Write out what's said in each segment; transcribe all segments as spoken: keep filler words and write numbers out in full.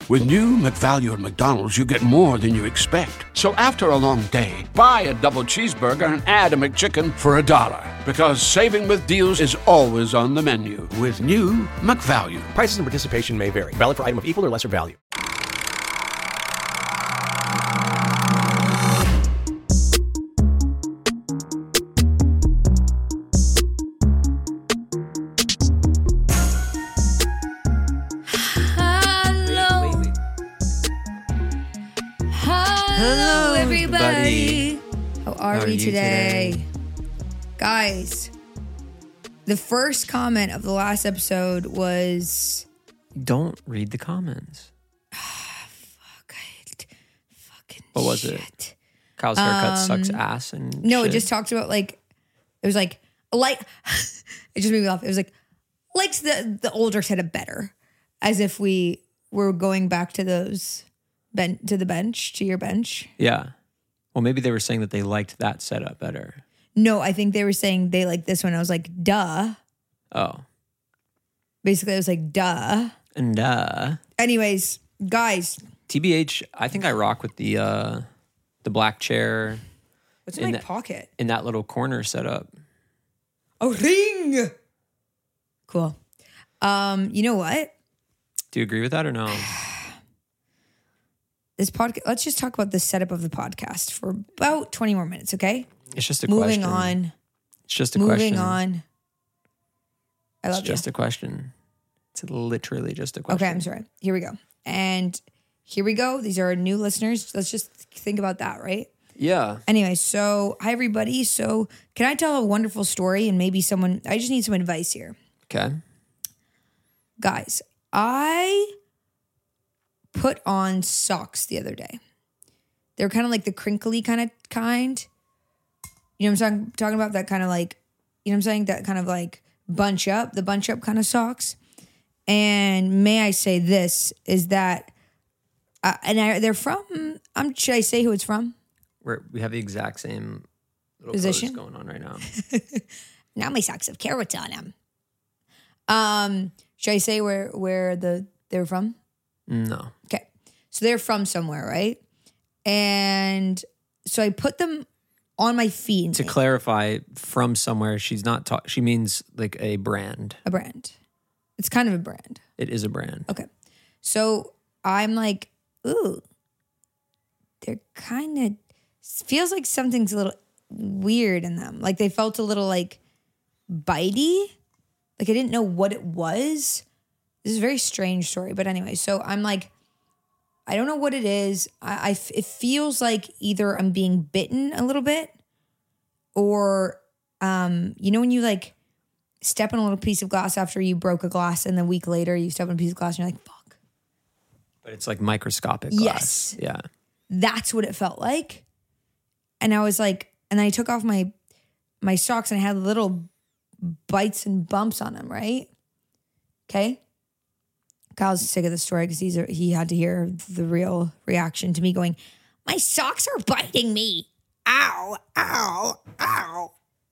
With new McValue at McDonald's, you get more than you expect. So after a long day, buy a double cheeseburger and add a McChicken for a dollar. Because saving with deals is always on the menu. With new McValue. Prices and participation may vary. Valid for item of equal or lesser value. Hello, everybody. How are How we are you today? today? Guys, the first comment of the last episode was Don't read the comments. fuck it. Fucking What was shit. it? Kyle's haircut sucks ass and No, shit. it just talked about like it was like like it just made me laugh. It was like likes the the older setup better. As if we were going back to those ben- to the bench, to your bench. Yeah. Well, maybe they were saying that they liked that setup better. No, I think they were saying they like this one. I was like, duh. Oh. Basically, I was like, duh. And uh Anyways, guys, T B H, I think I rock with the uh the black chair what's in In my the- pocket? in that little corner setup. A ring. Cool. Um, you know what? Do you agree with that or no? This podcast. Let's just talk about the setup of the podcast for about twenty more minutes, okay? It's just a Moving question. on. It's just a Moving question. on. I It's love just you. a question. It's literally just a question. Okay, I'm sorry. Here we go. And here we go. These are our new listeners. Let's just think about that, right? Yeah. Anyway, so hi everybody. So can I tell a wonderful story and maybe someone? I just need some advice here. Okay. Guys, I put on socks the other day. They're kind of like the crinkly kind of kind. You know what I'm talking, talking about? That kind of like, you know what I'm saying? That kind of like bunch up, the bunch up kind of socks. And may I say this is that, uh, and I, they're from, um, should I say who it's from? We're, we have the exact same little Position? pose going on right now. Now my socks have carrots on them. Um, should I say where, where the, they're from? No. Okay. So they're from somewhere, right? And so I put them on my feet. To clarify, from somewhere, she's not talking. She means like a brand. A brand. It's kind of a brand. It is a brand. Okay. So I'm like, ooh, they're kind of, feels like something's a little weird in them. Like they felt a little like bitey. Like I didn't know what it was. This is a very strange story. But anyway, so I'm like, I don't know what it is. I, I f- it feels like either I'm being bitten a little bit or, um, you know, when you like step on a little piece of glass after you broke a glass and then a week later you step on a piece of glass and you're like, fuck. But it's like microscopic glass. Yes. Yeah. That's what it felt like. And I was like, and then I took off my my socks and I had little bites and bumps on them, right? Okay. Kyle's sick of the story because he's a, he had to hear the real reaction to me going, my socks are biting me. Ow, ow, ow.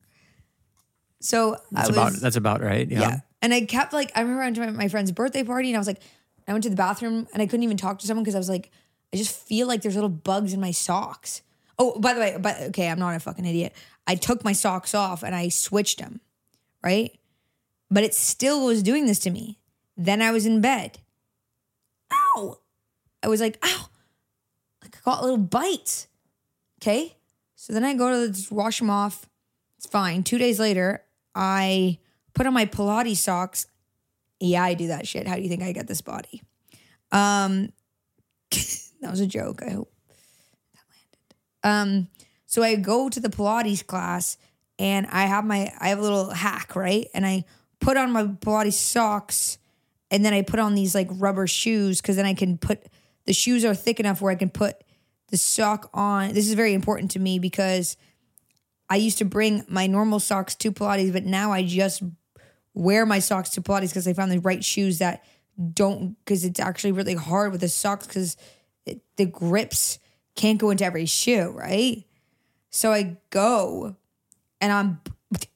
So That's I was, about that's about right. Yeah. yeah. And I kept like, I remember I went to my, my friend's birthday party and I was like, I went to the bathroom and I couldn't even talk to someone because I was like, I just feel like there's little bugs in my socks. Oh, by the way, but okay, I'm not a fucking idiot. I took my socks off and I switched them, right? But it still was doing this to me. Then I was in bed. Ow. I was like, ow. Like I got little bites. Okay. So then I go to just wash them off. It's fine. Two days later, I put on my Pilates socks. Yeah, I do that shit. How do you think I get this body? Um, that was a joke. I hope that landed. Um, so I go to the Pilates class and I have my, I have a little hack, right? And I put on my Pilates socks and then I put on these like rubber shoes because then I can put, the shoes are thick enough where I can put the sock on. This is very important to me because I used to bring my normal socks to Pilates, but now I just wear my socks to Pilates because I found the right shoes that don't, because it's actually really hard with the socks because the grips can't go into every shoe, right? So I go and I'm,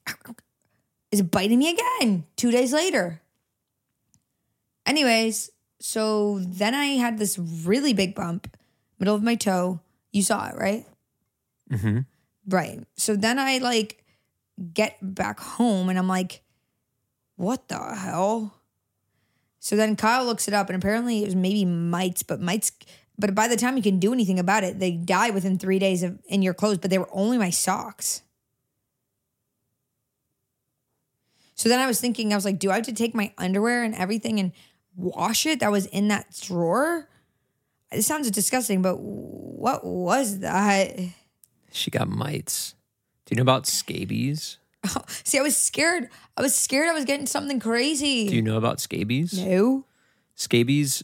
is it biting me again two days later? Anyways, so then I had this really big bump, middle of my toe. You saw it, right? Mm-hmm. Right. So then I like get back home and I'm like, what the hell? So then Kyle looks it up and apparently it was maybe mites, but mites, but by the time you can do anything about it, they die within three days of in your clothes, but they were only my socks. So then I was thinking, I was like, do I have to take my underwear and everything and wash it that was in that drawer? It sounds disgusting, but what was that? She got mites. Do you know about scabies? Oh, see, I was scared. I was scared I was getting something crazy. Do you know about scabies? No. Scabies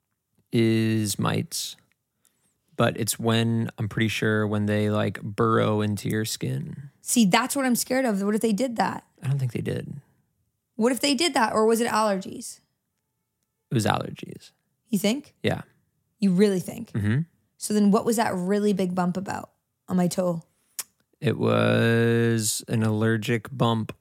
is mites, but it's when, I'm pretty sure, when they like burrow into your skin. See, that's what I'm scared of. What if they did that? I don't think they did. What if they did that? Or was it allergies? It was allergies. You think? Yeah. You really think? Mm-hmm. So then what was that really big bump about on my toe? It was an allergic bump.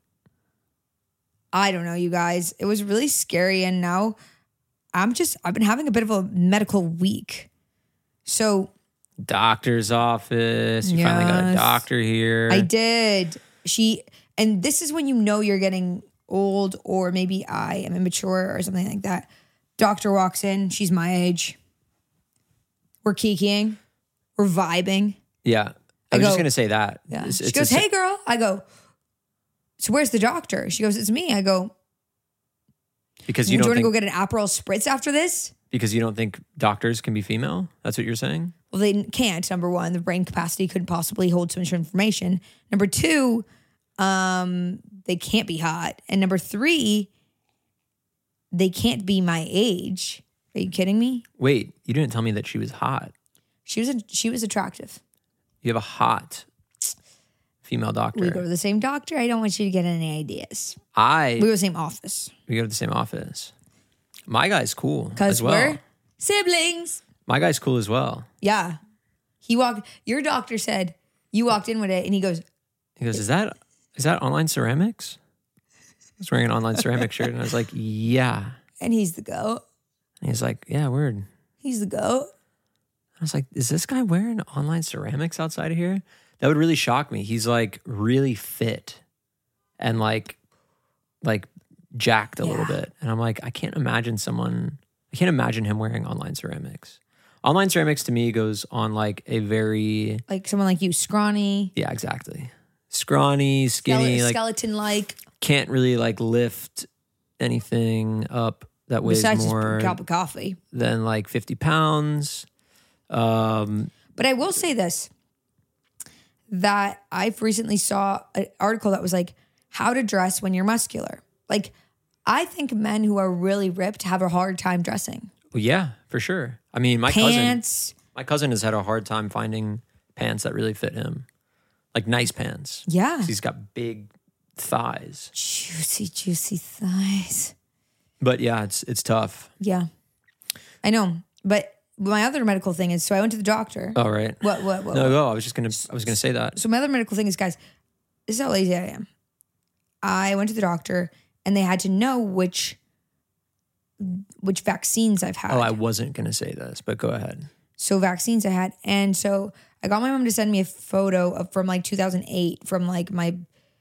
I don't know, you guys. It was really scary. And now I'm just, I've been having a bit of a medical week. So. Doctor's office. You finally got a Yes. doctor here. I did. She, and this is when you know you're getting old or maybe I am immature or something like that. Doctor walks in. She's my age. We're kikiing. We're vibing. Yeah. I, I was go- just going to say that. Yeah. It's- she it's goes, a- hey, girl. I go, so where's the doctor? She goes, it's me. I go, Because do you you don't want to think, go get an Aperol Spritz after this? because you don't think doctors can be female? That's what you're saying? Well, they can't. Number one, the brain capacity couldn't possibly hold so much information. Number two, um, they can't be hot. And number three, they can't be my age. Are you kidding me? Wait, you didn't tell me that she was hot. She was a, she was attractive. You have a hot female doctor. We go to the same doctor. I don't want you to get any ideas. I We go to the same office we go to the same office. My guy's cool because as well. we're siblings. My guy's cool as well. Yeah, he walked. Your doctor said you walked in with it, and he goes, He goes, "Is that is that online ceramics?" I was wearing an online ceramic shirt, and I was like, "Yeah." and he's the goat. And he's like, "Yeah, word." He's the goat. I was like, "Is this guy wearing online ceramics outside of here?" That would really shock me. He's like really fit and like like jacked a little Yeah. bit, and I'm like, I can't imagine someone. I can't imagine him wearing online ceramics. Online ceramics to me goes on like a very Like someone like you, scrawny, yeah, exactly. Scrawny, skinny, like skeleton like. can't really like lift anything up that weighs Besides more just a cup of coffee. than like fifty pounds. Um, But I will say this, that I've recently saw an article that was like how to dress when you're muscular. Like I think men who are really ripped have a hard time dressing. well, yeah, for sure. I mean, my cousin, Pants. my cousin has had a hard time finding pants that really fit him, like nice pants. Yeah. 'Cause he's got big thighs. Juicy, juicy thighs. But yeah, it's it's tough. Yeah. I know. But my other medical thing is, so I went to the doctor. All right. What, what, what? No, what? go. I was just gonna. I was gonna say that. So my other medical thing is, guys, this is how lazy I am. I went to the doctor and they had to know which which vaccines I've had. Oh, I wasn't gonna say this, but go ahead. So vaccines I had. And so I got my mom to send me a photo of from like two thousand eight from like my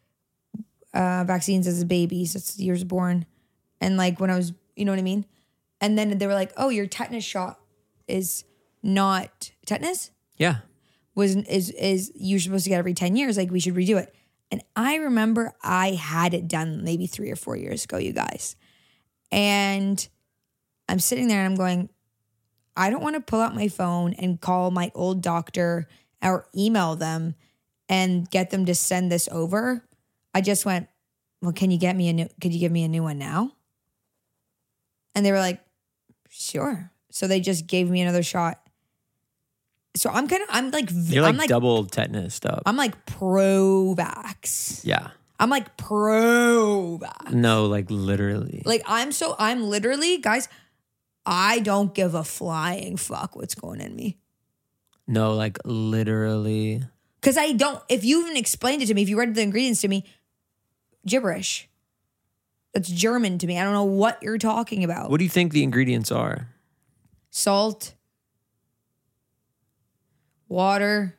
uh, vaccines as a baby. So it's years born. And like when I was, you know what I mean? And then they were like, oh, your tetanus shot is not tetanus? Yeah. was is is you're supposed to get every ten years, like we should redo it. And I remember I had it done maybe three or four years ago, you guys. And I'm sitting there and I'm going, I don't want to pull out my phone and call my old doctor or email them and get them to send this over. I just went, well, can you get me a new, could you give me a new one now? And they were like, sure. So they just gave me another shot. So I'm kind of, I'm like, You're like, I'm like, double tetanus up. I'm like pro-vax. yeah. I'm like pro-vax. No, like literally. Like I'm so, I'm literally, guys, I don't give a flying fuck what's going in me. No, like literally. Because I don't, if you even explained it to me, if you read the ingredients to me, gibberish. That's German to me. I don't know what you're talking about. What do you think the ingredients are? Salt, water,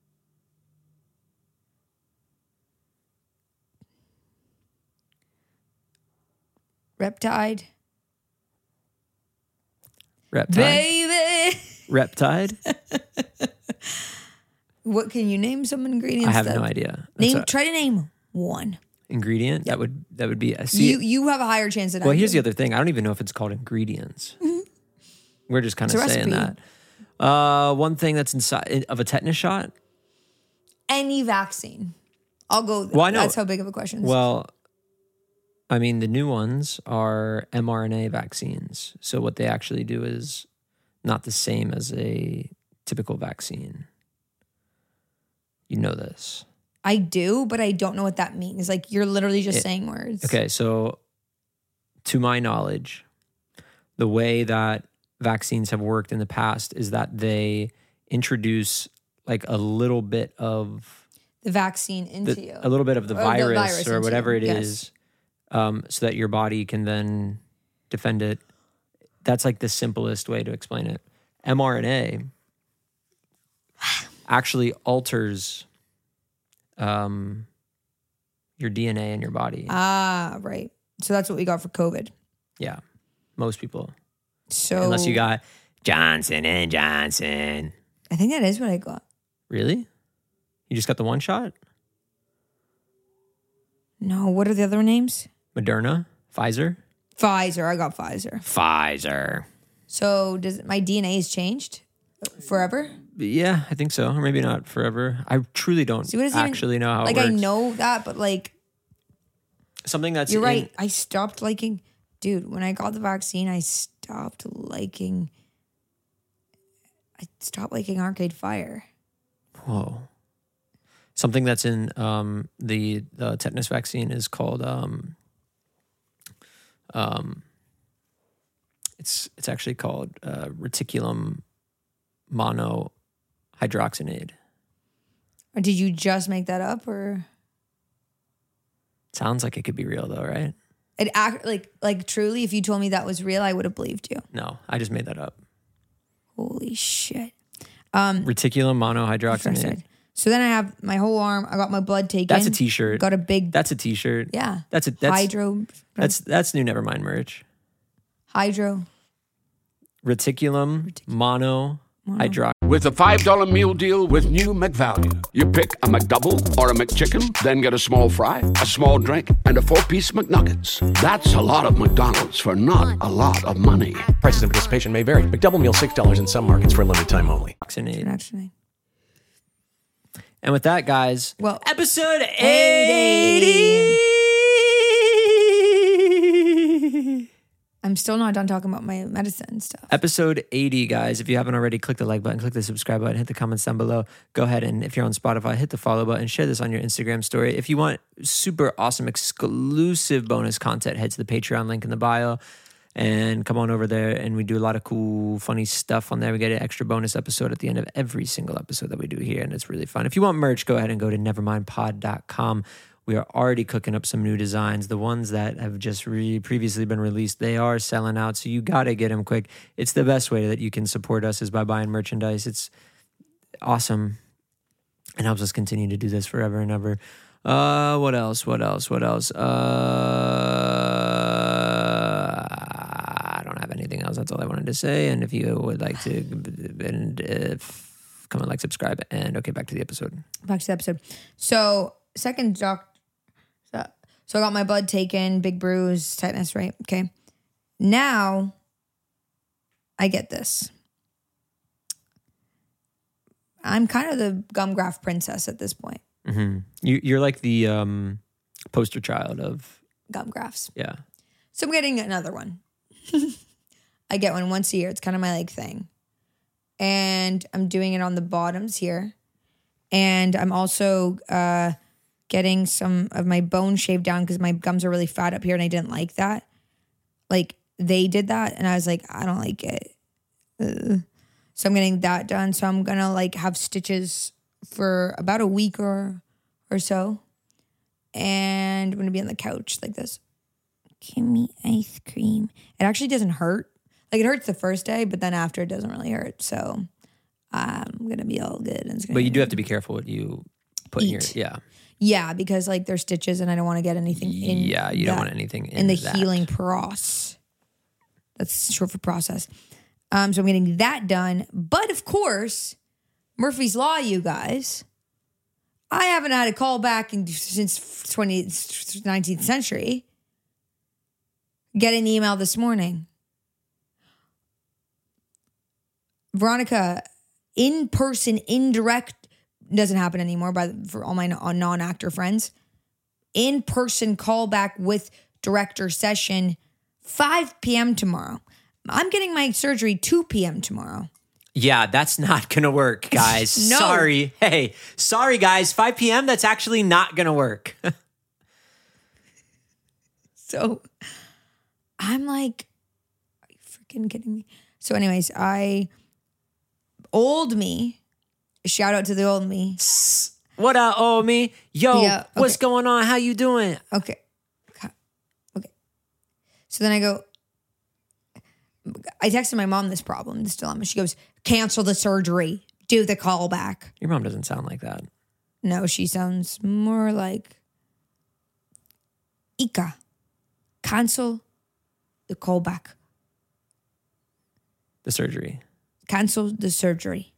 Reptide. Reptide? Baby. Reptide? What can you name some ingredients? I have that, no idea. That's Name. a Try to name one. ingredient that would that would be a see. You you have a higher chance than I well, do. here's the other thing. I don't even know if it's called ingredients. We're just kind of It's a saying recipe. that. Uh, one thing that's inside of a tetanus shot. Any vaccine. I'll go. Well, I know. That's how big of a question. Well, I mean, the new ones are mRNA vaccines. So what they actually do is not the same as a typical vaccine. You know this. I do, but I don't know what that means. Like you're literally just It- saying words. Okay, so to my knowledge, the way that vaccines have worked in the past is that they introduce like a little bit of The vaccine into the, you. a little bit of the Or the virus, virus or into whatever you, it yes. is, um, so that your body can then defend it. That's like the simplest way to explain it. mRNA actually alters um, your D N A in your body. Ah, right. So that's what we got for COVID. Yeah, most people. So Unless you got Johnson and Johnson. I think that is what I got. Really? You just got the one shot? No, what are the other names? Moderna? Pfizer? Pfizer. I got Pfizer. Pfizer. So does my D N A has changed forever? Yeah, I think so. Or maybe not forever. I truly don't See, what does it even- actually know how Like it I works. know that, but like Something that's you're in- right. I stopped liking, dude. When I got the vaccine, I stopped liking. I stopped liking Arcade Fire. Whoa. Something that's in um, the, the tetanus vaccine is called um, um, it's it's actually called uh, reticulum monohydroxynase. Or did you just make that up, or Sounds like it could be real though, right? it act like like truly? If you told me that was real, I would have believed you. No, I just made that up. Holy shit! Reticulum monohydroxynase. Frustrated. So then I have my whole arm. I got my blood taken. That's a t-shirt. Got a big That's a t-shirt. yeah. That's a that's hydro. that's that's new Nevermind merch. hydro. Reticulum monohydroxynase. With a five dollar meal deal with new McValue. You pick a McDouble or a McChicken, then get a small fry, a small drink, and a four-piece McNuggets. That's a lot of McDonald's for not a lot of money. Prices of participation may vary. McDouble meal six dollars in some markets for a limited time only. Actually, And with that, guys, well, episode eighty. eighty. I'm still not done talking about my medicine and stuff. Episode eighty, guys. If you haven't already, click the like button, click the subscribe button, hit the comments down below. Go ahead and if you're on Spotify, hit the follow button, share this on your Instagram story. If you want super awesome exclusive bonus content, head to the Patreon link in the bio and come on over there. And we do a lot of cool, funny stuff on there. We get an extra bonus episode at the end of every single episode that we do here, and it's really fun. If you want merch, go ahead and go to nevermind pod dot com. We are already cooking up some new designs. The ones that have just re- previously been released, they are selling out. So you got to get them quick. It's the best way that you can support us is by buying merchandise. It's awesome and helps us continue to do this forever and ever. Uh, what else? What else? What else? Uh, I don't have anything else. That's all I wanted to say. And if you would like to, and if, come and like, subscribe. And okay, back to the episode. Back to the episode. So second doc. So, so I got my blood taken, big bruise, tetanus, right? Okay. Now I get this. I'm kind of the gum graft princess at this point. Mm-hmm. You, you're like the um, poster child of, Gum grafts. yeah. So I'm getting another one. I get one once a year. It's kind of my like thing. And I'm doing it on the bottoms here. And I'm also uh, getting some of my bone shaved down because my gums are really fat up here and I didn't like that. Like they did that and I was like, I don't like it. Ugh. So I'm getting that done. So I'm going to like have stitches for about a week or or so. And I'm going to be on the couch like this. give me ice cream. It actually doesn't hurt. Like it hurts the first day, but then after it doesn't really hurt. So I'm gonna be all good. And it's gonna But you do have to be careful what you put in your Eat. yeah. Yeah, because like there's stitches, and I don't want to get anything in. Yeah, you don't that- want anything in in the that. healing process. That's short for process. Um, so I'm getting that done. But of course, Murphy's Law, you guys. I haven't had a call back in, since twentieth, nineteenth century. Get an email this morning. Veronica, in person, indirect, doesn't happen anymore by for all my non-actor friends. In person callback with director session, five p.m. tomorrow. I'm getting my surgery two p.m. tomorrow. Yeah, that's not going to work, guys. No. Sorry. Hey, sorry, guys. five p.m., that's actually not going to work. So I'm like, are you freaking kidding me? So anyways, I, old me, shout out to the old me. What up, oh me? Yo, Yeah, what's okay. going on? How you doing? Okay. Okay. So then I go, I texted my mom this problem, this dilemma. She goes, cancel the surgery, do the callback. Your mom doesn't sound like that. No, she sounds more like Ika. Cancel the callback. The surgery. Cancel the surgery.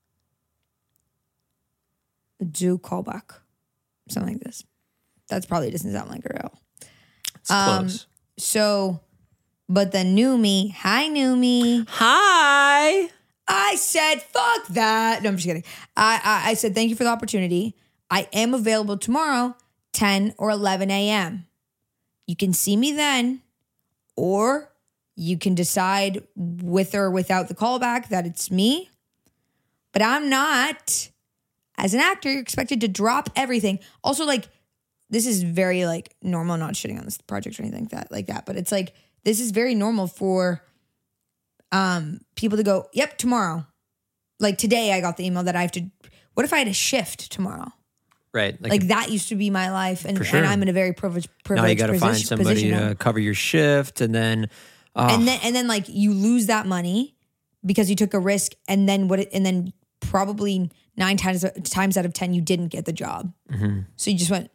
Do callback. Something like this. That's probably doesn't sound like her at all. It's Um, close. So, but the new me, hi new me. Hi. I said, fuck that. No, I'm just kidding. I, I, I said, thank you for the opportunity. I am available tomorrow, ten or eleven a.m. You can see me then, or you can decide with or without the callback that it's me. But I'm not, as an actor, you're expected to drop everything. Also, like, this is very, like, normal. I'm not shitting on this project or anything like that, like that. But it's like, this is very normal for um, people to go, yep, tomorrow. Like today I got the email that I have to, what if I had a shift tomorrow? Right. Like that used to be my life. And, For sure. and I'm in a very privileged, privileged now you got to position, find somebody position now. to cover your shift, and then, oh, And then, and then like you lose that money because you took a risk, and then what? It, and then probably nine times times out of ten you didn't get the job. mm-hmm. So you just went,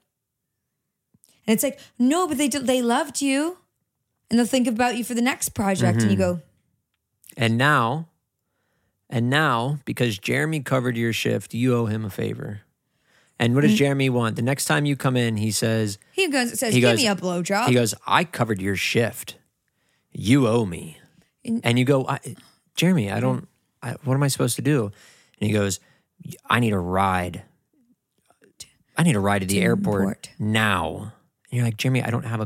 and it's like, no, but they did, they loved you, and they'll think about you for the next project, Mm-hmm. and you go, and now, and now because Jeremy covered your shift, you owe him a favor. And what does Jeremy want? The next time you come in, he says, he goes, says, He give goes- me a blowjob. he goes, I covered your shift. You owe me. In- And you go, I, Jeremy, I don't, I, what am I supposed to do? And he goes, I need a ride. I need a ride to the To airport airport. now. And you're like, Jeremy, I don't have a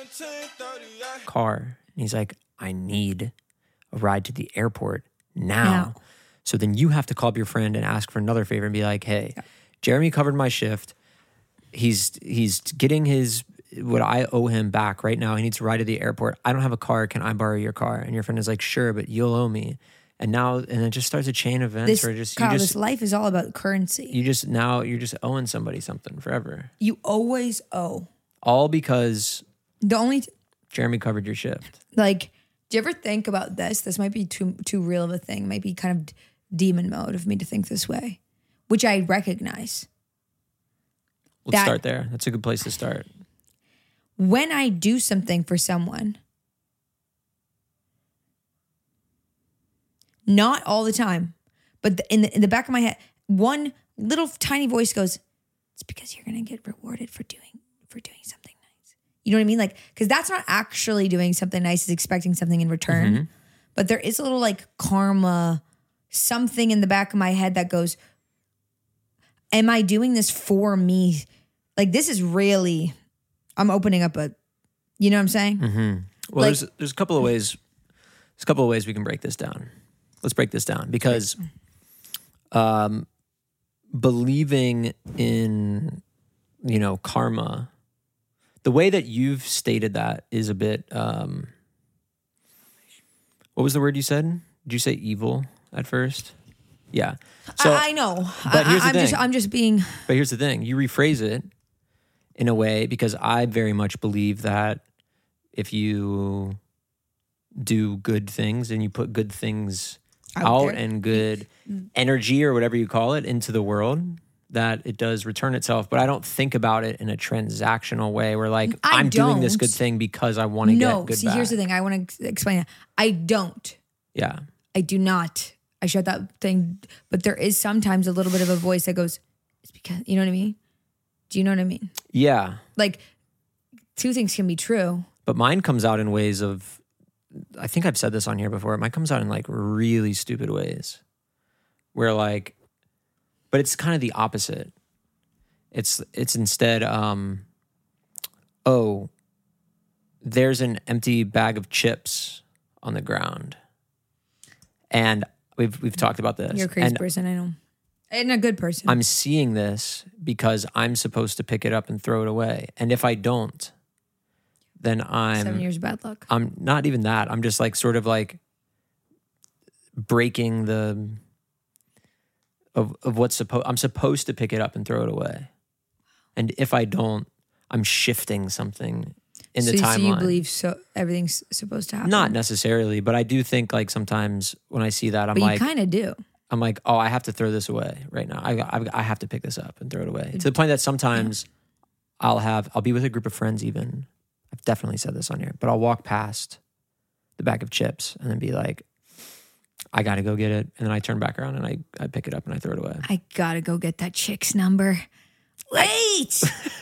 car. And he's like, I need a ride to the airport now. Now. So then you have to call up your friend and ask for another favor and be like, hey, Jeremy covered my shift. He's he's getting his what I owe him back right now. He needs to ride to the airport. I don't have a car. Can I borrow your car? And your friend is like, sure, but you'll owe me. And now and it just starts a chain of events this, where just Kyle, you this just life is all about currency. you just now you're just owing somebody something forever. You always owe. All because The only t- Jeremy covered your shift. like, do you ever think about this? This might be too too real of a thing. Might be kind of d- demon mode of me to think this way, which I recognize. Let's That- start there. That's a good place to start. When I do something for someone, not all the time, but the, in the in the back of my head, one little tiny voice goes, "It's because you're gonna get rewarded for doing for doing something nice." You know what I mean? Like, because that's not actually doing something nice; it's expecting something in return. Mm-hmm. But there is a little like karma, something in the back of my head that goes, "Am I doing this for me? Like, this is really." I'm opening up a, you know what I'm saying? Mm-hmm. Well, Like- there's there's a couple of ways. There's a couple of ways we can break this down. Let's break this down because, um, believing in, you know, karma, the way that you've stated that is a bit. Um, what was the word you said? Did you say evil at first? Yeah. So, I, I know, but here's the I, I'm just, thing. I'm just being. but here's the thing: you rephrase it in a way because I very much believe that if you do good things and you put good things Out out, there. and good energy or whatever you call it into the world, that it does return itself. But I don't think about it in a transactional way where like, I I'm doing this don't. good thing because I want to No, get good see, back. here's the thing. I want to explain that. I don't. Yeah. I do not. I shut that thing. But there is sometimes a little bit of a voice that goes, it's because, you know what I mean? Do you know what I mean? Yeah. Like, two things can be true. But mine comes out in ways of, I think I've said this on here before. Mine comes out in like really stupid ways where like, but it's kind of the opposite. It's, it's instead, um, oh, there's an empty bag of chips on the ground. And we've, we've talked about this. You're a crazy and person, I know. And a good person. I'm seeing this because I'm supposed to pick it up and throw it away. And if I don't, then I'm Seven years of bad luck. I'm not even that. I'm just like sort of like breaking the of of what's supposed. I'm supposed to pick it up and throw it away, and if I don't, I'm shifting something in so, the timeline. so you believe so everything's supposed to happen? Not necessarily, but I do think like sometimes when I see that, I'm but like, you kind of do. I'm like, oh, I have to throw this away right now. I I, I have to pick this up and throw it away to the point that sometimes I'll have I'll be with a group of friends even. I've definitely said this on here, but I'll walk past the bag of chips and then be like, I got to go get it. And then I turn back around and I, I pick it up and I throw it away. I gotta go get that chick's number. Wait!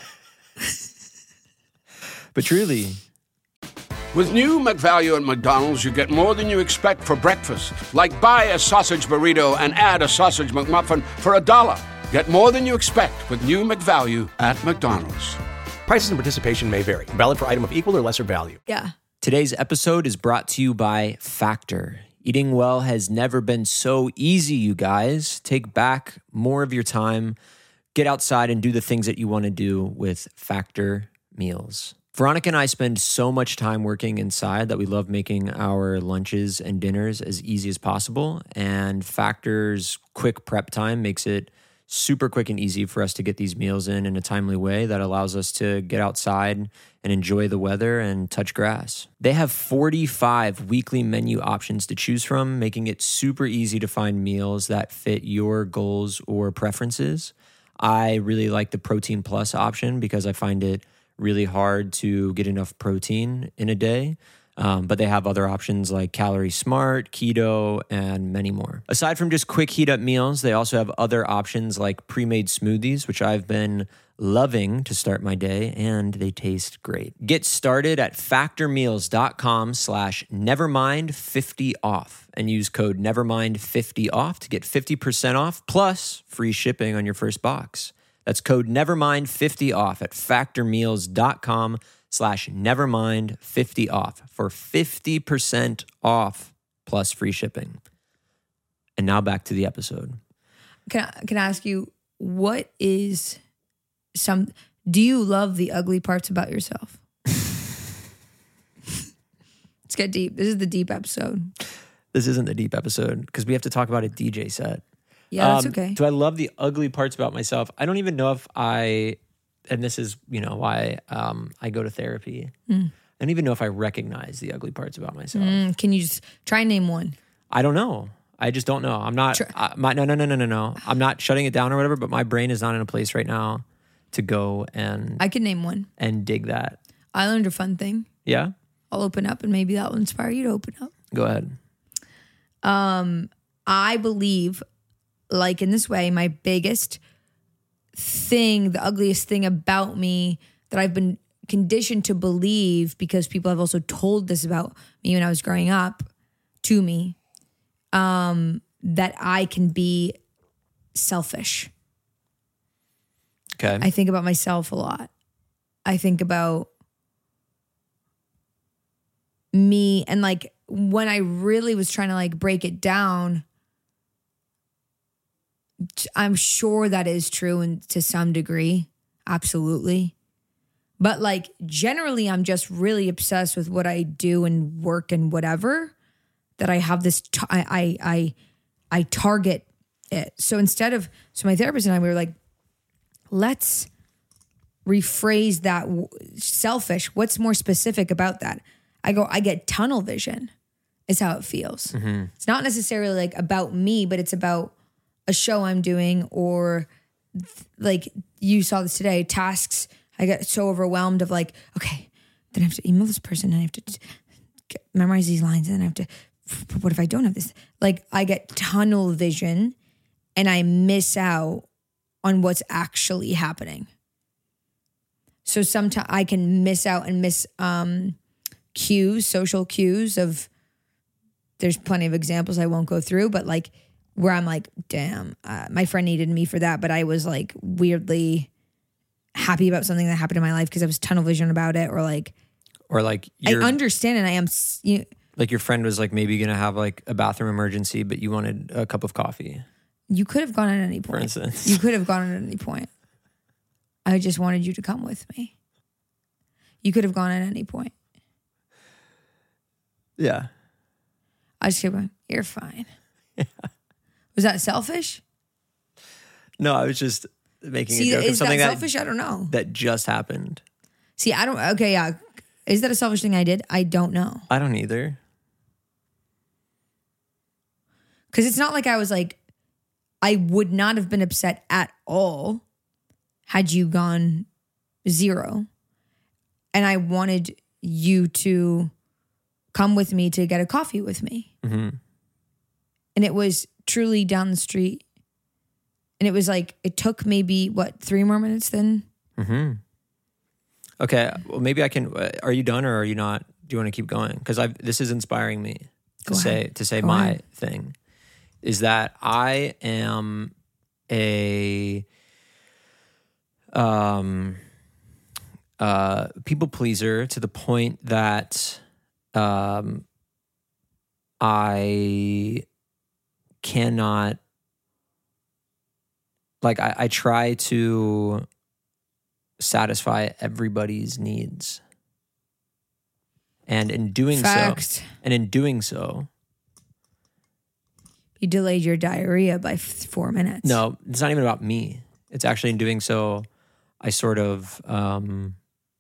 But truly, With new McValue at McDonald's, you get more than you expect for breakfast. Like buy a sausage burrito and add a sausage McMuffin for a dollar. Get more than you expect with new McValue at McDonald's. Prices and participation may vary. Valid for item of equal or lesser value. Yeah. today's episode is brought to you by Factor. Eating well has never been so easy, you guys. Take back more of your time. Get outside and do the things that you want to do with Factor meals. Veronica and I spend so much time working inside that we love making our lunches and dinners as easy as possible. And Factor's quick prep time makes it super quick and easy for us to get these meals in in a timely way that allows us to get outside and enjoy the weather and touch grass. They have forty-five weekly menu options to choose from, making it super easy to find meals that fit your goals or preferences. I really like the Protein Plus option because I find it really hard to get enough protein in a day. Um, but they have other options like Calorie Smart, Keto, and many more. Aside from just quick heat up meals, they also have other options like pre-made smoothies, which I've been loving to start my day, and they taste great. Get started at factormeals.com slash nevermind fifty off and use code nevermind fifty off to get fifty percent off plus free shipping on your first box. That's code nevermind fifty off at factormeals.com slash nevermind fifty off for fifty percent off plus free shipping. And now back to the episode. Can I, can I ask you, what is some, do you love the ugly parts about yourself? Let's get deep. This is the deep episode. This isn't the deep episode because we have to talk about a D J set. Yeah, that's Um, okay. Do I love the ugly parts about myself? I don't even know if I, and this is, you know, why um, I go to therapy. Mm. I don't even know if I recognize the ugly parts about myself. Mm, can you just try and name one? I don't know. I just don't know. I'm not, Sure. I, my, no, no, no, no, no, no. I'm not shutting it down or whatever, but my brain is not in a place right now to go and, I can name one. and dig that. I learned a fun thing. Yeah? I'll open up and maybe that will inspire you to open up. Go ahead. Um, I believe, like in this way, my biggest thing, the ugliest thing about me that I've been conditioned to believe because people have also told this about me when I was growing up to me, um, that I can be selfish. Okay. I think about myself a lot. I think about me and like when I really was trying to like break it down, I'm sure that is true and to some degree. Absolutely. But like generally I'm just really obsessed with what I do and work and whatever that I have this, t- I, I, I, I target it. So instead of, so my therapist and I, we were like, let's rephrase that w- selfish. What's more specific about that? I go, I get tunnel vision is how it feels. Mm-hmm. It's not necessarily like about me, but it's about a show I'm doing or like you saw this today, tasks. I get so overwhelmed of like, okay, then I have to email this person and I have to t- get, memorize these lines and then I have to, but what if I don't have this? Like I get tunnel vision and I miss out on what's actually happening. So sometimes I can miss out and miss um, cues, social cues of, there's plenty of examples I won't go through, but like where I'm like, damn, uh, my friend needed me for that, but I was like weirdly happy about something that happened in my life because I was tunnel vision about it, or like, or like I understand and I am, s- you know, like your friend was like maybe gonna have like a bathroom emergency, but you wanted a cup of coffee. you could have gone at any point. For instance. You could have gone at any point. I just wanted you to come with me. You could have gone at any point. Yeah. I just kept going, you're fine. Yeah. Was that selfish? No, I was just making See, a joke of is that something that, selfish? I don't know. that just happened. See, I don't, okay, yeah. Is that a selfish thing I did? I don't know. I don't either. Because it's not like I was like, I would not have been upset at all had you gone zero. And I wanted you to come with me to get a coffee with me. Mm-hmm. And it was truly down the street. And it was like, it took maybe, what, three more minutes then? Mm-hmm. Okay, well, maybe I can, uh, are you done or are you not? Do you want to keep going? Because I've this is inspiring me to Go say ahead. to say Go my ahead. thing is that I am a um uh people pleaser to the point that um I cannot, like I, I try to satisfy everybody's needs. And in doing Fact. so, and in doing so, You delayed your diarrhea by f- four minutes. no, it's not even about me. It's actually in doing so, I sort of um,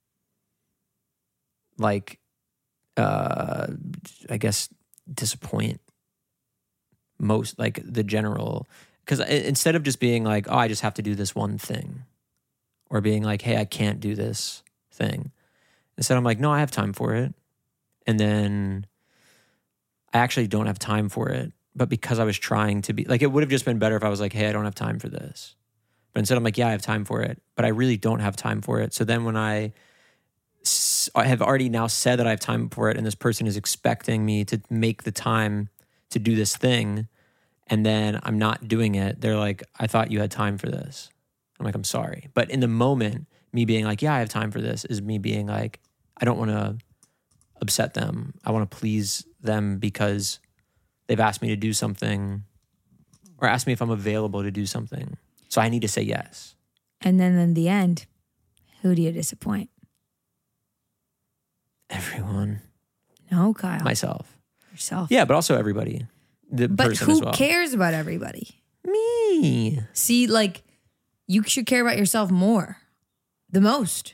like, uh, I guess, disappoint most, like the general, because instead of just being like, oh, I just have to do this one thing, or being like, hey, I can't do this thing. Instead, I'm like, no, I have time for it. And then I actually don't have time for it. But because I was trying to be, like, it would have just been better if I was like, hey, I don't have time for this. But instead, I'm like, yeah, I have time for it. But I really don't have time for it. So then when I, s- I have already now said that I have time for it, and this person is expecting me to make the time to do this thing, and then I'm not doing it, they're like, I thought you had time for this. I'm like, I'm sorry. But in the moment, me being like, yeah, I have time for this, is me being like, I don't want to upset them. I want to please them because they've asked me to do something, or asked me if I'm available to do something. So I need to say yes. And then in the end, who do you disappoint? Everyone. No, Kyle. Myself. Yourself. Yeah, but also everybody. The But person who as well. cares about everybody? Me. See, like, you should care about yourself more. The most.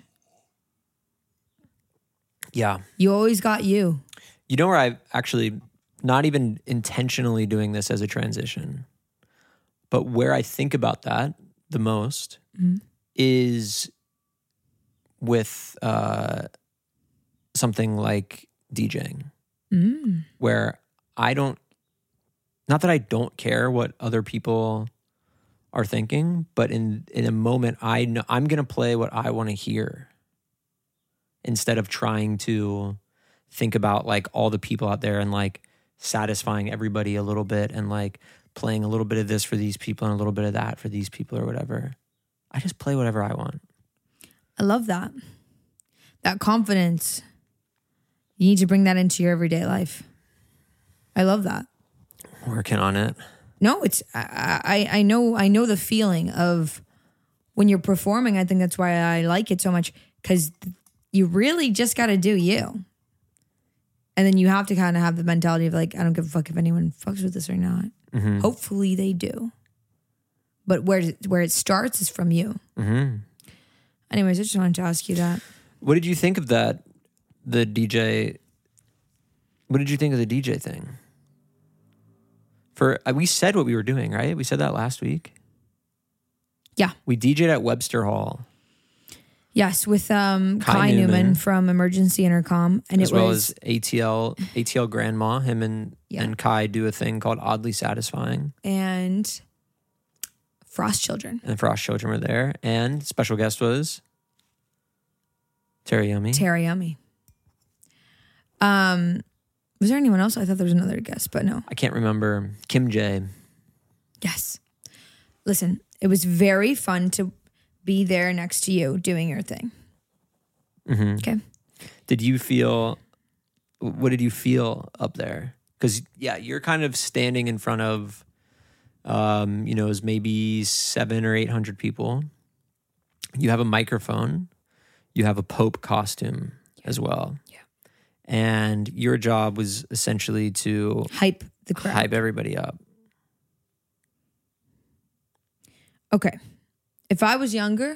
Yeah. You always got you. You know where I've actually, not even intentionally doing this as a transition, but where I think about that the most Mm-hmm. is with uh, something like DJing, Mm. where I don't, not that I don't care what other people are thinking, but in, in a moment, I know I'm going to play what I want to hear instead of trying to think about like all the people out there and like satisfying everybody a little bit and like playing a little bit of this for these people and a little bit of that for these people or whatever. I just play whatever I want. I love that. That confidence. You need to bring that into your everyday life. I love that. Working on it. No, it's I, I I know I know the feeling of when you're performing. I think that's why I like it so much, because you really just got to do you, and then you have to kind of have the mentality of like, I don't give a fuck if anyone fucks with this or not. Mm-hmm. Hopefully they do, but where where it starts is from you. Mm-hmm. Anyways, I just wanted to ask you that. What did you think of that? The D J. What did you think of the D J thing? For uh, we said what we were doing, right? We said that last week. Yeah. We D J'd at Webster Hall. Yes, with um, Kai Kai, Newman. Newman from Emergency Intercom, and as it well was as A T L, A T L Grandma. Him and Yeah. and Kai do a thing called Oddly Satisfying, and Frost Children. and the Frost Children were there, and special guest was Terry Yummy. Terry Yummy. Um, was there anyone else? I thought there was another guest, but no. I can't remember. Kim J. Yes. Listen, it was very fun to be there next to you doing your thing. Mm-hmm. Okay. Did you feel? What did you feel up there? Because yeah, you're kind of standing in front of, um, you know, is maybe seven or eight hundred people. You have a microphone. You have a Pope costume as well. Yeah. And your job was essentially to Hype the crowd. hype everybody up. Okay. If I was younger,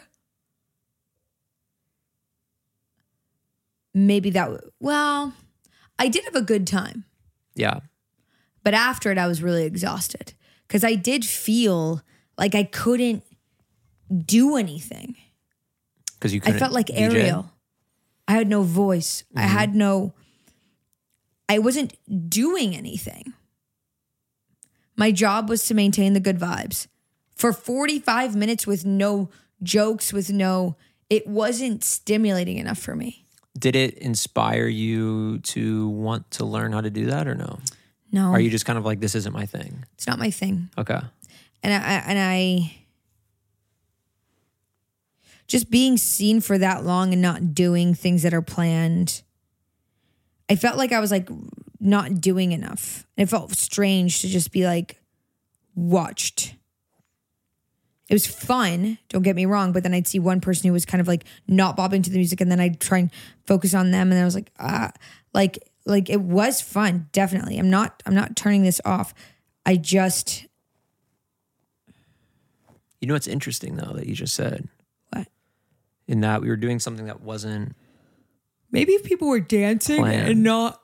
maybe that would, well, I did have a good time. Yeah. But after it, I was really exhausted because I did feel like I couldn't do anything. Because you I couldn't felt like D J? Ariel. I had no voice. Mm-hmm. I had no, I wasn't doing anything. My job was to maintain the good vibes. For forty-five minutes with no jokes, with no, it wasn't stimulating enough for me. Did it inspire you to want to learn how to do that or no? No. Are you just kind of like, this isn't my thing? It's not my thing. Okay. And I, and I, just being seen for that long and not doing things that are planned, I felt like I was like not doing enough. And it felt strange to just be like watched. It was fun, don't get me wrong, but then I'd see one person who was kind of like not bobbing to the music, and then I'd try and focus on them, and I was like, ah, like, like it was fun, definitely. I'm not, I'm not turning this off. I just, You know what's interesting though that you just said? what? In that we were doing something that wasn't Maybe if people were dancing Planned. and not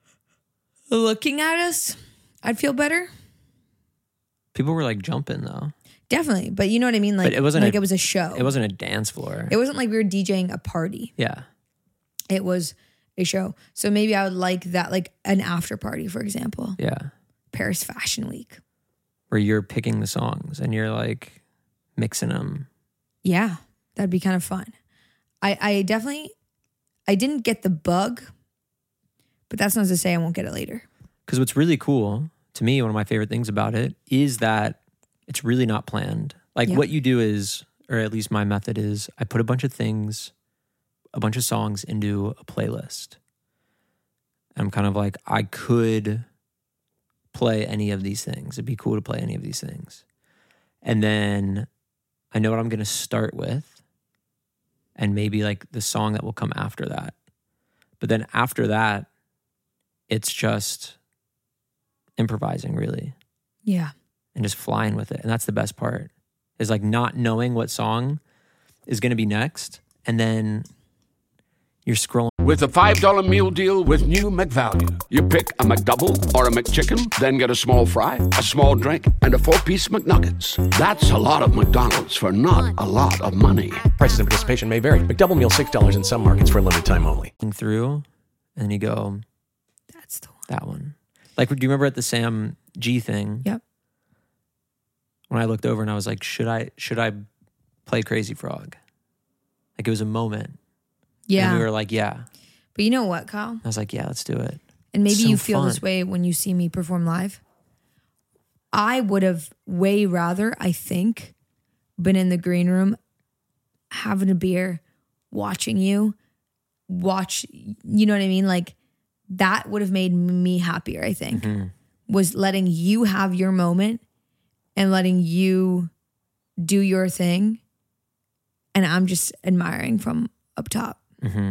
looking at us, I'd feel better. people were like jumping though. Definitely, but you know what I mean. Like But it wasn't like a- it was a show. It wasn't a dance floor. It wasn't like we were DJing a party. Yeah. It was a show. So maybe I would like that, like an after party, for example. Yeah. Paris Fashion Week. Where you're picking the songs and you're like mixing them. Yeah, that'd be kind of fun. I, I definitely, I didn't get the bug, but that's not to say I won't get it later. Because what's really cool to me, one of my favorite things about it is that it's really not planned. Like Yeah. what you do is, or at least my method is, I put a bunch of things, a bunch of songs into a playlist. And I'm kind of like, I could play any of these things. It'd be cool to play any of these things. And then I know what I'm going to start with, and maybe like the song that will come after that. But then after that, it's just improvising really Yeah. and just flying with it. And that's the best part, is like not knowing what song is going to be next. And then you're scrolling. With a five dollar meal deal with new McValue. You pick a McDouble or a McChicken, then get a small fry, a small drink, and a four-piece McNuggets. That's a lot of McDonald's for not a lot of money. Prices and participation may vary. McDouble meal six dollars in some markets for a limited time only. through, and then you go, That's the one. that one. Like, do you remember at the Sam G thing? Yep. When I looked over and I was like, should I should I play Crazy Frog? Like it was a moment. Yeah. And we were like, yeah. But you know what, Kyle? I was like, yeah, let's do it. And maybe So you feel fun. this way when you see me perform live. I would have way rather, I think, been in the green room having a beer, watching you, watch, you know what I mean? Like that would have made me happier, I think, Mm-hmm. was letting you have your moment and letting you do your thing. And I'm just admiring from up top. Mm-hmm.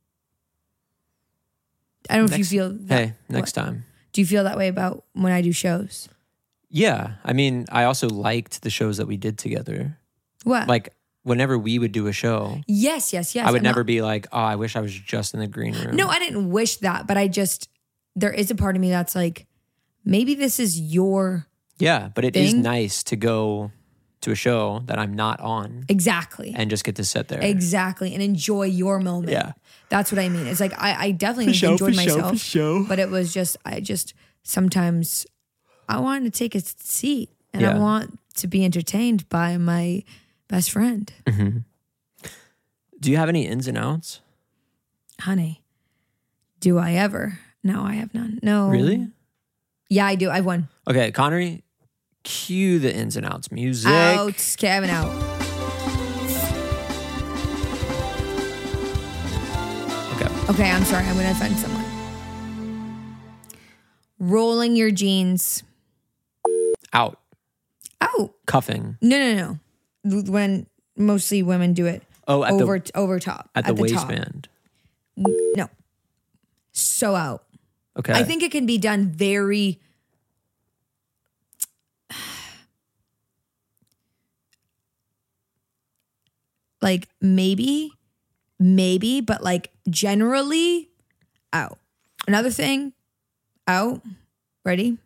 I don't know if Next- you feel that. Hey, next what? time. Do you feel that way about when I do shows? Yeah. I mean, I also liked the shows that we did together. What? Like whenever we would do a show, Yes, yes, yes. I would I'm never not- be like, oh, I wish I was just in the green room. No, I didn't wish that, but I just, there is a part of me that's like, maybe this is your, Yeah, but it is thing. nice to go to a show that I'm not on exactly. and just get to sit there. Exactly. And enjoy your moment. Yeah. That's what I mean. It's like, I, I definitely For show, enjoyed for show, myself. for show. But it was just, I just, sometimes I wanted to take a seat and I Yeah. want to be entertained by my best friend. Do you have any ins and outs? Honey, do I ever? No, I have none. No. Really? Yeah, I do. I have one. Okay, Connery, cue the ins and outs music. Out. Okay, I have an out. Okay. Okay, I'm sorry. I'm going to offend someone. Rolling your jeans. Out. Out. Cuffing. No, no, no. When mostly women do it. Oh, at over the over top. at the, top. waistband. No. So out. Okay. I think it can be done very like maybe, maybe, but like generally out. Another thing, out. Ready?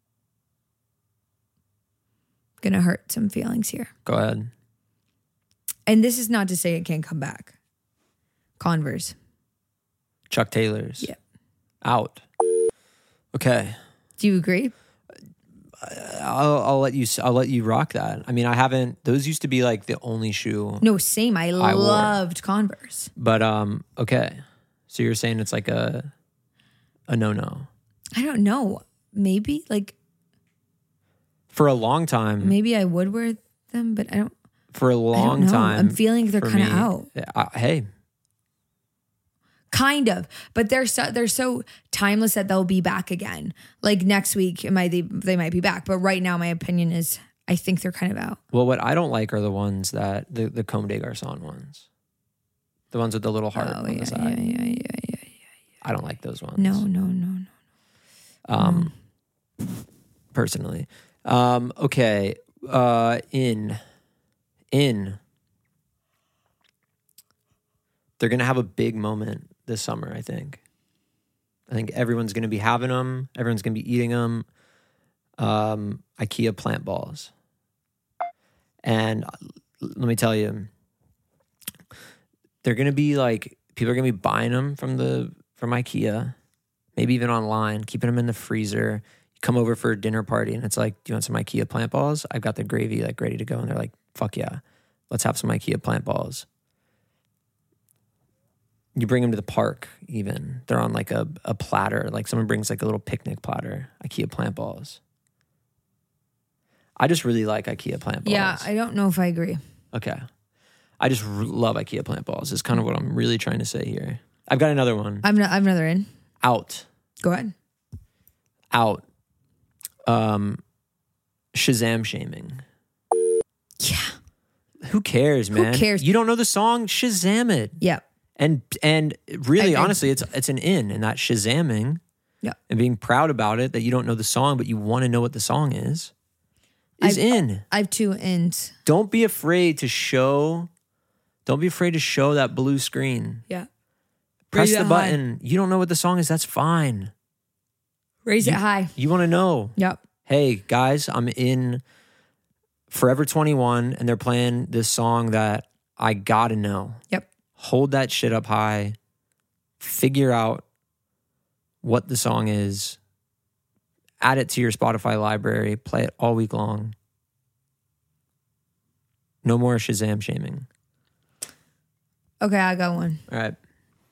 Gonna hurt some feelings here. Go ahead. And this is not to say it can't come back. Converse. Chuck Taylor's. Yeah. Out. Okay. Do you agree? I'll, I'll let you. I'll let you rock that. I mean, I haven't. Those used to be like the only shoe. No, same. I, I wore. loved Converse. But um. Okay. So you're saying it's like a a no no. I don't know. Maybe like For a long time. maybe I would wear them, but I don't. For a I don't long know. time. I'm feeling they're for kind of me- out. Uh, hey. Kind of, but they're so they're so timeless that they'll be back again. Like next week, it might they, they might be back, but right now, my opinion is I think they're kind of out. Well, what I don't like are the ones that the the Comme des Garçons ones. The ones with the little heart Oh on yeah, the yeah, side. yeah, yeah, yeah. I don't like those ones. No, no, no, no. Um, personally. Um, okay. Uh, in, in, they're going to have a big moment this summer, I think. I think everyone's going to be having them. Everyone's going to be eating them. Um, IKEA plant balls. And let me tell you, they're going to be like, people are going to be buying them from the, from IKEA, maybe even online, keeping them in the freezer. You come over for a dinner party and it's like, do you want some IKEA plant balls? I've got the gravy like ready to go. And they're like, fuck yeah, let's have some IKEA plant balls. You bring them to the park even. They're on like a, a platter. Like someone brings like a little picnic platter, IKEA plant balls. I just really like IKEA plant balls. Yeah, I don't know if I agree. Okay. I just r- love IKEA plant balls. Is kind of what I'm really trying to say here. I've got another one. I'm not, I'm another in. Out. Go ahead. Out. Um, Shazam shaming. Yeah. Who cares, man? cares? You don't know the song? Shazam it. Yeah. And and really, agree. honestly, it's it's an in in that Shazamming Yeah. and being proud about it that you don't know the song, but you want to know what the song is, is I've- in. I have two ins. Don't be afraid to show. Don't be afraid to show that blue screen. Yeah. Press Raise the it high. button. You don't know what the song is. That's fine. Raise it high. You want to know. Yep. Hey guys, I'm in Forever twenty-one and they're playing this song that I gotta know. Yep. Hold that shit up high. Figure out what the song is. Add it to your Spotify library. Play it all week long. No more Shazam shaming. Okay, I got one. All right.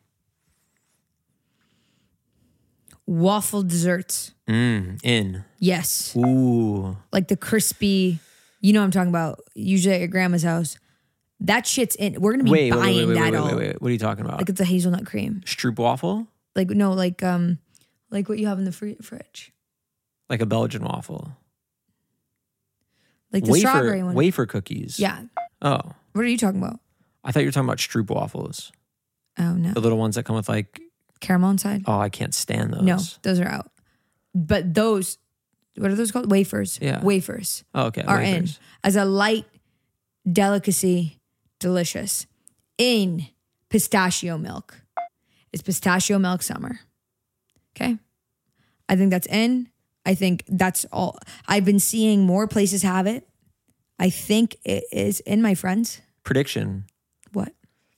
Waffle desserts. Mm, in. Yes. Ooh. Like the crispy, you know what I'm talking about. Usually at your grandma's house. That shit's in. We're going to be Wait, wait, buying wait, wait, that wait, all. wait, wait, wait. What are you talking about? Like it's a hazelnut cream. Stroop waffle? Like, no, like um, like what you have in the fr- fridge. Like a Belgian waffle. Like the strawberry one. Wafer cookies. Yeah. Oh. What are you talking about? I thought you were talking about Stroop waffles. Oh, no. The little ones that come with like, Caramel inside? oh, I can't stand those. No, those are out. But those, what are those called? Wafers. Yeah. Wafers Oh, okay. are wafers. in as a light delicacy delicious, in pistachio milk. It's pistachio milk summer. Okay. I think that's in. I think that's all. I've been seeing more places have it. I think it is in, my friends. Prediction. What?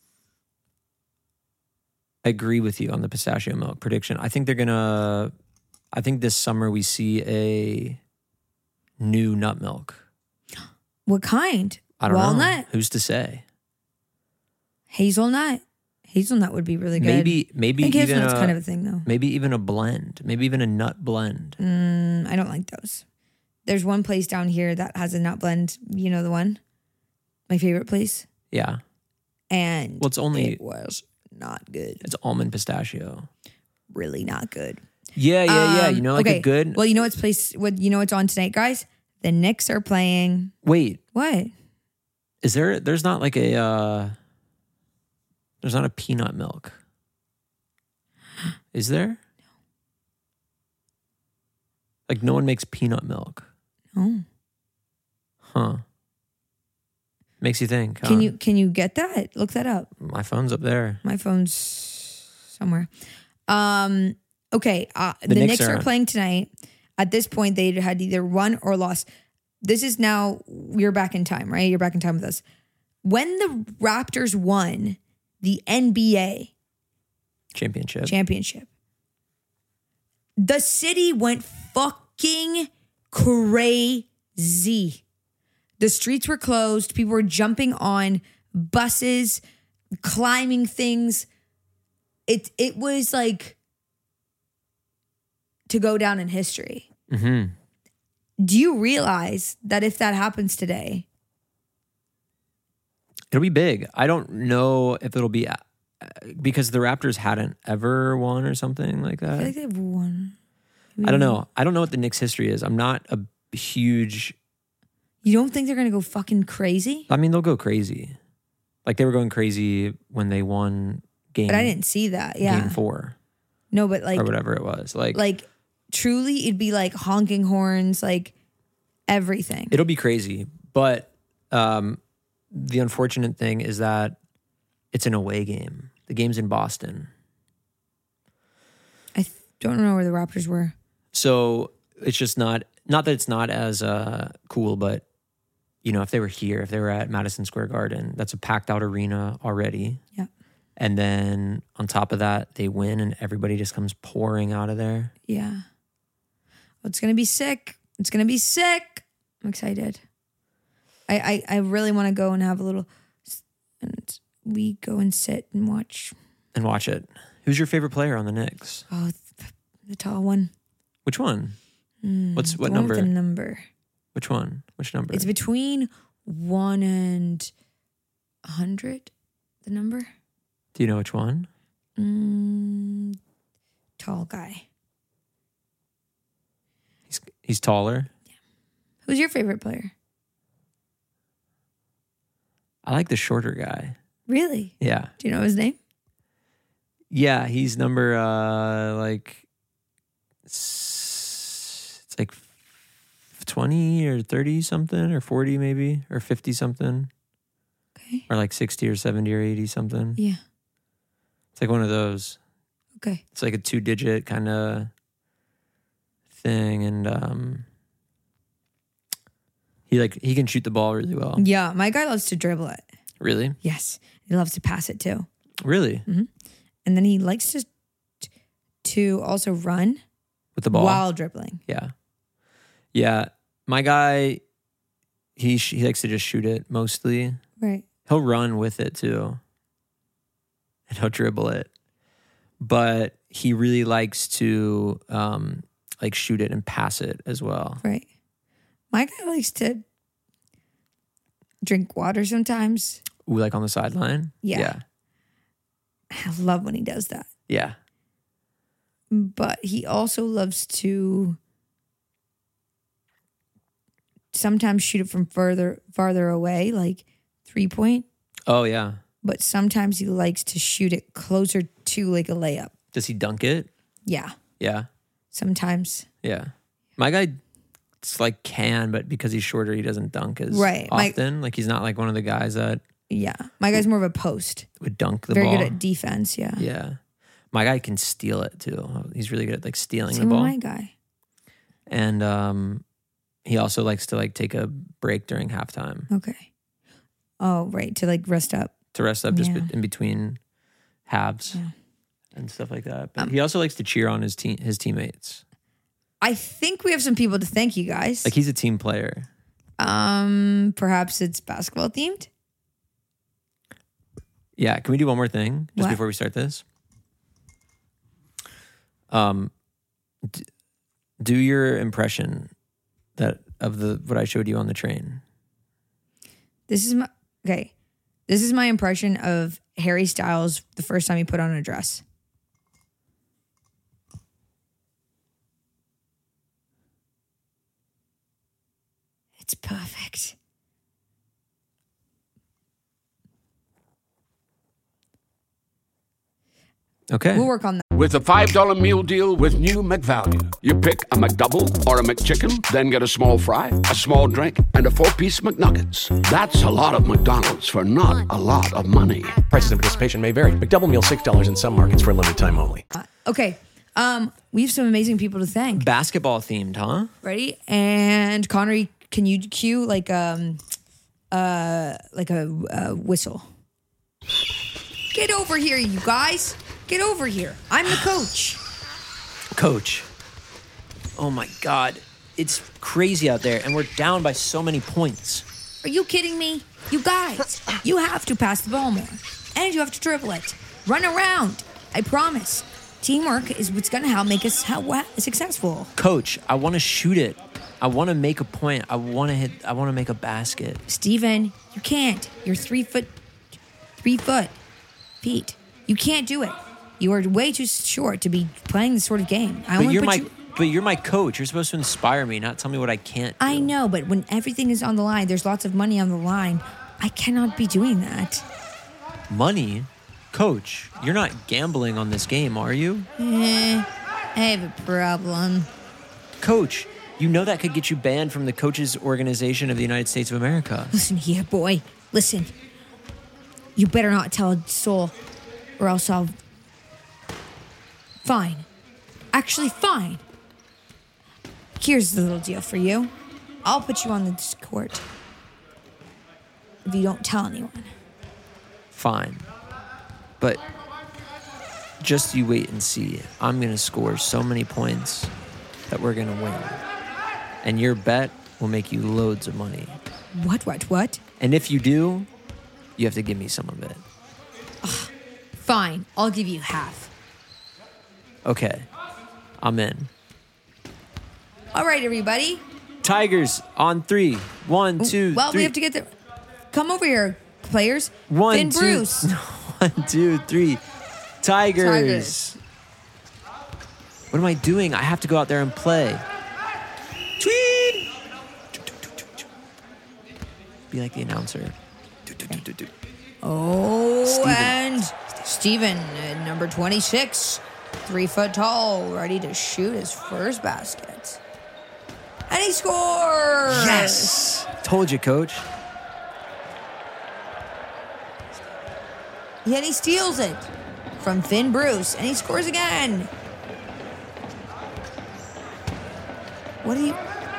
I agree with you on the pistachio milk prediction. I think they're going to, I think this summer we see a new nut milk. What kind? I don't Walnut? know. Who's to say? Hazelnut? Hazelnut would be really good. Maybe, maybe I think even hazelnut's a, kind of a thing though. maybe even a blend. Maybe even a nut blend. Mm, I don't like those. There's one place down here that has a nut blend. You know the one? My favorite place. Yeah. And Well, it's only- it was not good. It's almond pistachio. Really not good. Yeah, yeah, yeah. Um, You know, like okay. a good. Well, you know what's place. What you know what's on tonight, guys? The Knicks are playing. Wait, What? is there? There's not like a. Uh, there's not a peanut milk. Is there? Like no one makes peanut milk. Oh, Huh. Makes you think. can huh? you can you get that? Look that up. My phone's up there. My phone's somewhere. Um. Okay. Uh, the, The Knicks Knicks, are are- playing tonight. At this point, they had either won or lost. This is now you're back in time, right? You're back in time with us. When the Raptors won the N B A Championship. championship, the city went fucking crazy. The streets were closed. People were jumping on buses, climbing things. It it was like to go down in history. Mm-hmm. Do you realize that if that happens today, It'll be big. I don't know if it'll be uh, because the Raptors hadn't ever won or something like I feel that. like they've won. I don't know. I don't know what the Knicks history is. I'm not a huge. You don't think they're gonna go fucking crazy? I mean, they'll go crazy. Like they were going crazy when they won game. But I didn't see that. Yeah. Game four No, but like or whatever it was. Like, like truly it'd be like honking horns, like everything. it'll be crazy. But um, the unfortunate thing is that it's an away game. The game's in Boston. I th- don't know where the Raptors were. So it's just not, not that it's not as uh, cool, but you know, if they were here, if they were at Madison Square Garden, that's a packed out arena already. Yeah. And then on top of that, they win and everybody just comes pouring out of there. Yeah. Well, it's gonna be sick. It's gonna be sick. I'm excited. I I, I really want to go and have a little, and we go and sit and watch. And watch it. Who's your favorite player on the Knicks? Oh, the tall one. Which one? Mm, What's the what one with number? The number. Which one? Which number? It's between one and a hundred. The number. Do you know which one? Mm, tall guy. He's he's taller. Who's your favorite player? I like the shorter guy. Really? Yeah. Do you know his name? Yeah, he's number uh like it's, it's like twenty or thirty something or forty maybe or fifty something Okay. or like sixty or seventy or eighty something. Yeah. It's like one of those. Okay. It's like a two digit kind of thing and um he like he can shoot the ball really well. Yeah, my guy loves to dribble it. Really? Yes, he loves to pass it too, Really? and then he likes to to also run With the ball? while dribbling. Yeah. Yeah. My guy he sh- he likes to just shoot it mostly. Right. He'll run with it too. And he'll dribble it. But he really likes to um, like shoot it and pass it as well. Right. My guy likes to drink water sometimes. Ooh, like on the sideline? Yeah. Yeah. I love when he does that. Yeah. But he also loves to sometimes shoot it from further farther away, like three point. Oh, yeah. But sometimes he likes to shoot it closer to like a layup. Does he dunk it? Yeah. Yeah. Sometimes. Yeah. My guy it's like can, but because he's shorter, he doesn't dunk as Right. My- often. Like he's not like one of the guys that Yeah. My guy's more of a post. Would dunk the Very ball. good at defense, yeah. Yeah. My guy can steal it too. He's really good at like stealing Same the with ball. my guy. And um, he also likes to like take a break during halftime Okay. Oh, right. To like rest up. to rest up just Yeah. be- in between halves Yeah. and stuff like that. But Um, he also likes to cheer on his team, his teammates. I think we have some people to thank you guys. Like he's a team player. um, perhaps it's basketball themed. Yeah. Can we do one more thing just What? before we start this? Um, d- do your impression that of the what I showed you on the train. This is my okay. This is my impression of Harry Styles the first time he put on a dress. It's perfect. Okay. We'll work on that. With a five dollar meal deal with new McValue. You pick a McDouble or a McChicken, then get a small fry, a small drink, and a four-piece McNuggets. That's a lot of McDonald's for not a lot of money. Prices of participation may vary. McDouble meal six dollars in some markets for a limited time only. Okay. Um, we have some amazing people to thank. Basketball themed, huh? Ready? And Connery, can you cue like um uh like a uh, whistle? Get over here, you guys. Get over here. I'm the coach. Coach. Oh my God. It's crazy out there, and we're down by so many points. Are you kidding me? You guys, you have to pass the ball more. And you have to dribble it. Run around. I promise. Teamwork is what's going to help make us how, what, successful. Coach, I want to shoot it. I want to make a point. I want to hit. I want to make a basket. Steven, you can't. You're three foot, three foot, feet. You can't do it. You are way too short to be playing this sort of game. I But only you're put my. you. But you're my coach. You're supposed to inspire me, not tell me what I can't do. I know, but when everything is on the line, there's lots of money on the line. I cannot be doing that. Money, coach. You're not gambling on this game, are you? Eh, I have a problem. Coach, you know that could get you banned from the Coaches Organization of the United States of America. Listen here, boy. Listen. You better not tell a soul, or else I'll. Fine. Actually, fine. Here's the little deal for you. I'll put you on the court if you don't tell anyone. Fine. But just you wait and see. I'm going to score so many points that we're going to win. And your bet will make you loads of money. What, what, what? And if you do, you have to give me some of it. Fine. I'll give you half. Okay. I'm in. All right, everybody. Tigers on three. One, two, well, three. we have to get the. Come over here, players. One, Finn two- Bruce. One, two, three. Tigers. Tigers. What am I doing? I have to go out there and play. Tweet. Be like the announcer. Oh, Steven. and Steven, uh, number twenty-six, three foot tall, ready to shoot his first basket. And he scores! Yes. Told you, coach. Yet he steals it from Finn Bruce, and he scores again. What do you...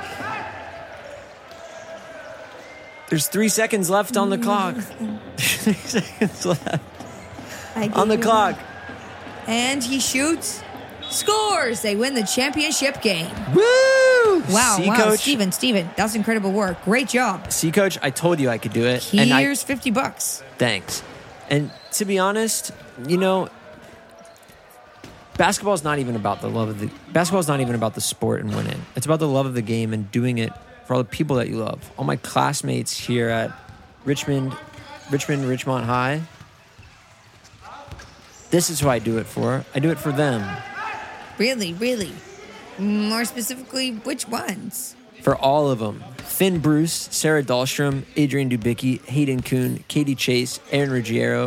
There's three seconds left on the clock. three seconds left I on the gave you- clock. And he shoots, scores. They win the championship game. Woo! Wow, See, wow, coach? Steven, Steven, that's incredible work. Great job. See, coach, I told you I could do it. and I, Here's fifty bucks. Thanks. And to be honest, you know, basketball's not even about the love of the basketball's not even about the sport and winning. It's about the love of the game and doing it for all the people that you love. All my classmates here at Richmond, Richmond, Richmont High. This is who I do it for. I do it for them. Really, really. More specifically, which ones? For all of them. Finn Bruce, Sarah Dahlstrom, Adrian Dubicki, Hayden Kuhn, Katie Chase, Aaron Ruggiero,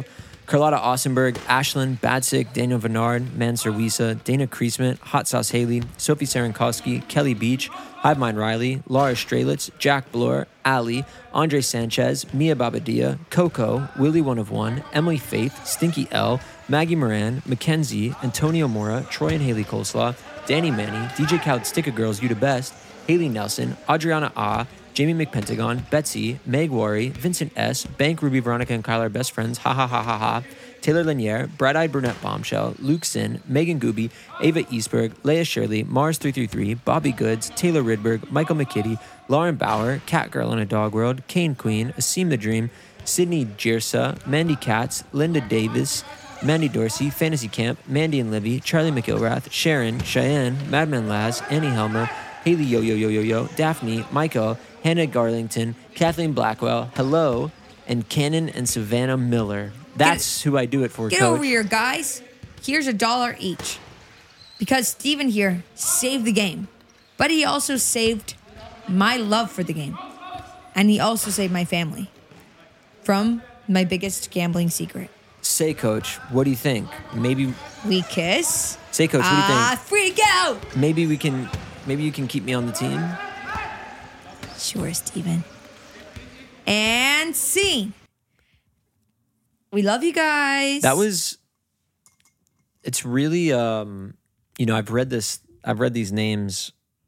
Carlotta Ossenberg, Ashlyn, Badsick, Daniel Vernard, Mansur Wisa, Dana Kreisman, Hot Sauce Haley, Sophie Sarenkowski, Kelly Beach, Hive Mind Riley, Laura Strelitz, Jack Bloor, Ali, Andre Sanchez, Mia Babadia, Coco, Willie One of One, Emily Faith, Stinky L, Maggie Moran, Mackenzie, Antonio Mora, Troy and Haley Coleslaw, Danny Manny, D J Khaled Sticker Girls, You the Best, Haley Nelson, Adriana Ah, Jamie McPentagon, Betsy, Meg Worry, Vincent S, Bank, Ruby, Veronica, and Kyle are best friends, ha ha ha ha ha, Taylor Lanier, Bright-Eyed Brunette Bombshell, Luke Sin, Megan Gooby, Ava Eastberg, Leah Shirley, Mars three three three, Bobby Goods, Taylor Ridberg, Michael McKitty, Lauren Bauer, Cat Girl in a Dog World, Kane Queen, Asim the Dream, Sydney Jirsa, Mandy Katz, Linda Davis, Mandy Dorsey, Fantasy Camp, Mandy and Livy, Charlie McIlrath, Sharon, Cheyenne, Madman Laz, Annie Helmer, Haley Yo Yo Yo Yo Yo, Daphne, Michael, Hannah Garlington, Kathleen Blackwell, Hello, and Cannon and Savannah Miller. That's who I do it for, Get Coach. over here, guys. Here's a dollar each. Because Steven here saved the game. But he also saved my love for the game. And he also saved my family from my biggest gambling secret. Say, Coach, what do you think? Maybe... We kiss. Say, Coach, what do you think? Ah, freak out. Maybe we can... Maybe you can keep me on the team? Sure, Steven. And scene. We love you guys. That was... It's really... um, you know, I've read this... I've read these names...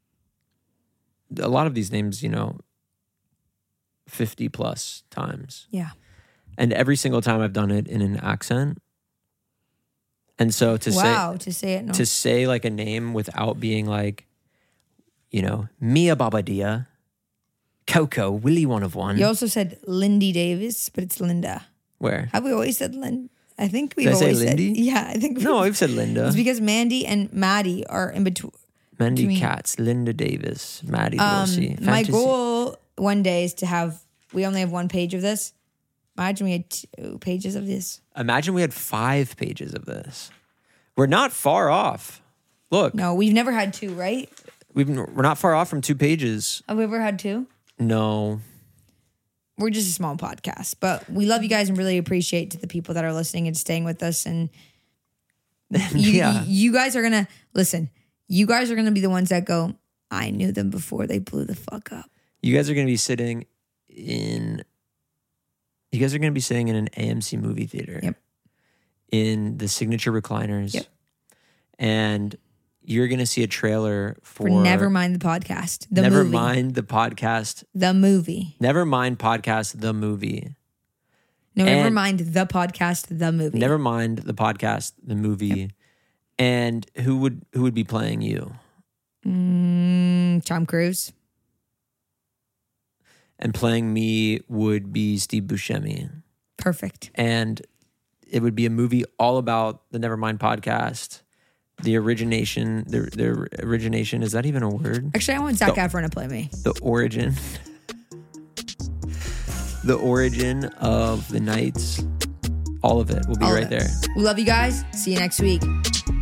A lot of these names, you know, fifty plus times. Yeah. And every single time I've done it in an accent. And so to wow, say... to say it. No. To say like a name without being like, you know, Mia Babadia, Coco, Willie One of One. You also said Lindy Davis, but it's Linda. Where? Have we always said Linda? I think we've Did I say always Lindy? said. Yeah, I think. No, we've- I've said Linda. It's because Mandy and Maddie are in between. Mandy between- Katz, Linda Davis, Maddie Um, Dorsey. my Fantasy- goal one day is to have. We only have one page of this. Imagine we had two pages of this. Imagine we had five pages of this. We're not far off. Look, No, we've never had two, right? we've, we're not far off from two pages. Have we ever had two? No. We're just a small podcast, but we love you guys and really appreciate to the people that are listening and staying with us. And you, Yeah. you guys are gonna listen. You guys are gonna be the ones that go, I knew them before they blew the fuck up. You guys are going to be sitting in... You guys are going to be sitting in an A M C movie theater. Yep. In the signature recliners. Yep. And you're going to see a trailer for... For Never Mind the Podcast. The Never movie. Mind the Podcast. The movie. Never Mind Podcast, the movie. No, never And- mind the podcast, the movie. Never Mind the Podcast, the movie. Yep. And who would who would be playing you? Mm, Tom Cruise. And playing me would be Steve Buscemi. Perfect. And it would be a movie all about the Nevermind podcast, the origination, the, the origination, is that even a word? Actually, I want Zac The- Efron to play me. The origin. The origin of the Knights. All of it will be All of right it. there. We love you guys. See you next week.